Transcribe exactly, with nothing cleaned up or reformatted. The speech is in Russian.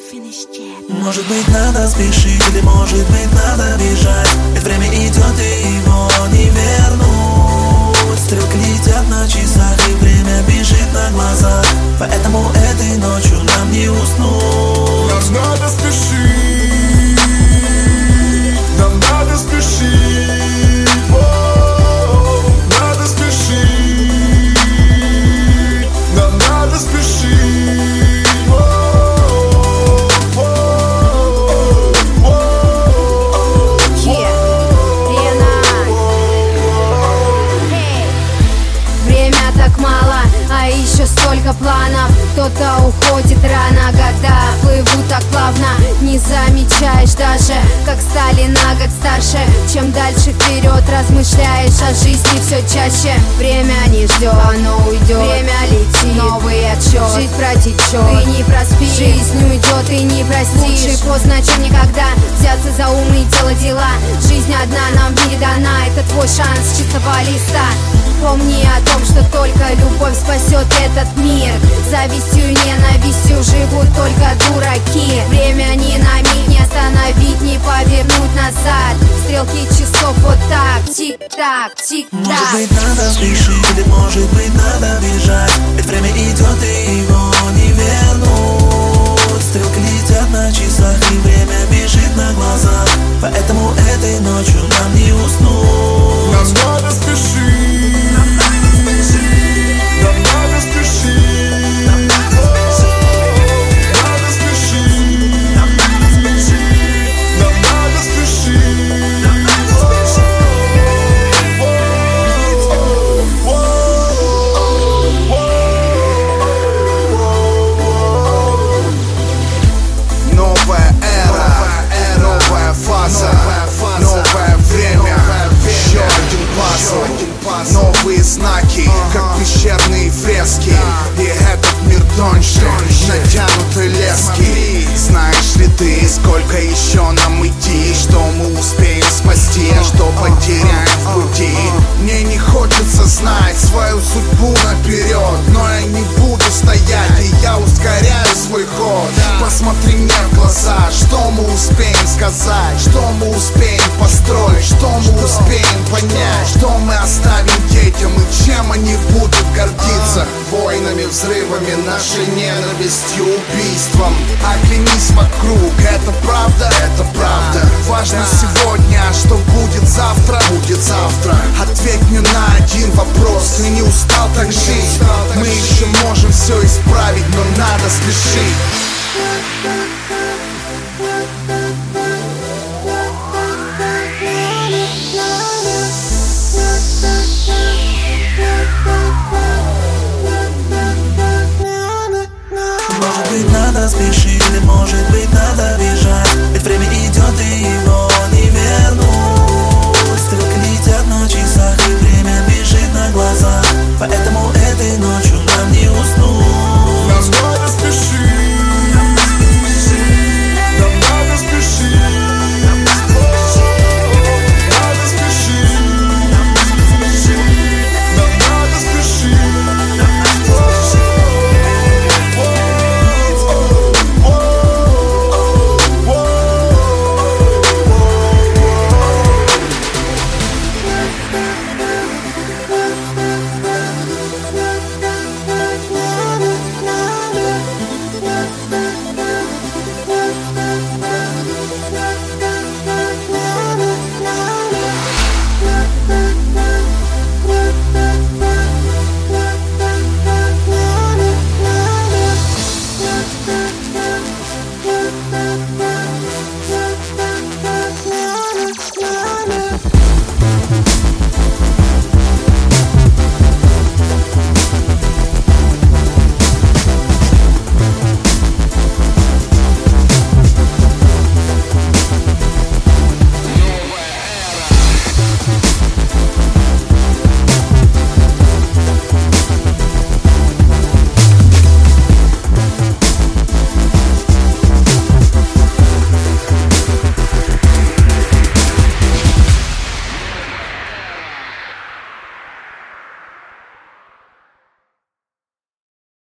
Может быть, надо спешить, или может быть, надо бежать, ведь время идет и его не вернуть. Стрелки летят на часах и время бежит на глазах, поэтому этой ночью нам не уснуть. Нам надо спешить, нам надо спешить, о, надо спешить, нам надо спешить, о, о, о, Время так мало, а еще столько планов. Кто-то уходит рано, года плывут так плавно. Не замечаешь даже, как стали на год старше. Чем дальше вперед размышляешь о жизни все чаще. Время не ждет, оно уйдет, время летит, новый отчет, жизнь протечет, ты не проспишь, жизнь уйдет, ты не простишь. Лучше поздно, чем никогда, взяться за ум и делать дела. Жизнь одна нам не дана, это твой шанс с чистого листа. Помни о том, что только любовь спасет этот мир. Завистью и ненавистью живут только дураки. Время ни на миг не остановить, не повернуть назад. Стрелки часов вот так, тик-так, тик-так. Может быть, надо спешить, или может быть, надо бежать, ведь время идет и его не вернуть. Стрелки летят на часах и время бежит на глазах, поэтому этой ночью нам не уснуть. Нам надо спешить, нам надо спешить, нам надо спешить, нам надо спешить, нам надо спешить, нам надо спешить, нам надо спешить. Новая эра, новая фаза, новое время, еще один пазл, новые знаки, как пещерные фрески. И этот мир тоньше натянутой лески. Знаешь ли ты, сколько еще нам идти? Что мы успеем спасти, а что потеряем в пути? Мне не хочется знать свою судьбу наперед, но я не буду стоять, и я ускоряю свой ход. Посмотри мне в глаза, что мы успеем сказать, что мы успеем построить, что мы успеем понять, что мы оставим детям и чем они будут гордиться. Войнами, взрывами, нашей ненавистью, убийством. Оглянись вокруг, это правда, это правда. Важно сегодня, что будет завтра, будет завтра. Ответь мне на один вопрос, ты не устал так жить? Мы еще можем все исправить, но надо спешить. Может быть, надо спешить, или может быть, надо бежать,